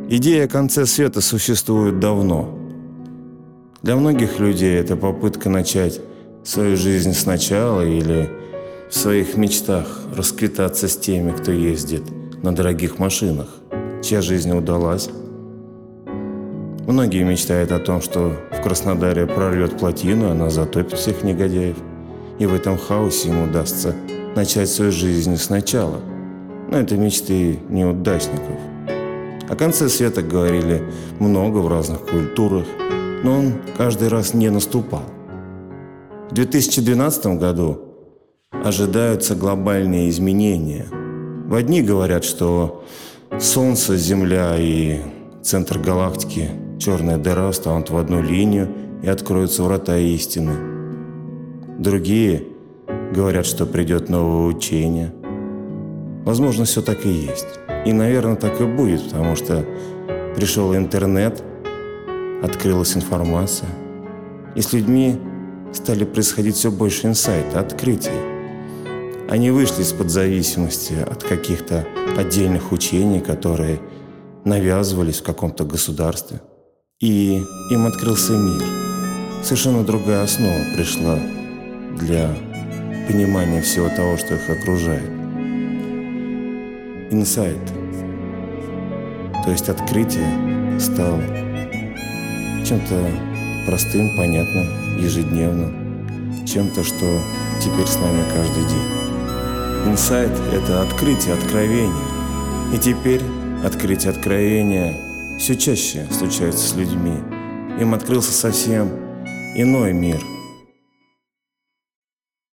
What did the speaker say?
Идея о конце света существует давно. Для многих людей это попытка начать свою жизнь сначала или в своих мечтах расквитаться с теми, кто ездит на дорогих машинах, чья жизнь удалась. Многие мечтают о том, что в Краснодаре прорвет плотину, она затопит всех негодяев, и в этом хаосе им удастся начать свою жизнь сначала. Но это мечты неудачников. О конце света говорили много в разных культурах, но он каждый раз не наступал. В 2012 году ожидаются глобальные изменения. В одни говорят, что Солнце, Земля и центр галактики, черная дыра, встанут в одну линию и откроются врата истины. Другие говорят, что придет новое учение. Возможно, все так и есть. И, наверное, так и будет, потому что пришел интернет, открылась информация, и с людьми стали происходить все больше инсайтов, открытий. Они вышли из-под зависимости от каких-то отдельных учений, которые навязывались в каком-то государстве. И им открылся мир. Совершенно другая основа пришла для понимания всего того, что их окружает. Инсайт, то есть открытие, стал чем-то простым, понятным, ежедневным, чем-то, что теперь с нами каждый день. Инсайт – это открытие, откровение. И теперь открытие, откровения все чаще случаются с людьми. Им открылся совсем иной мир –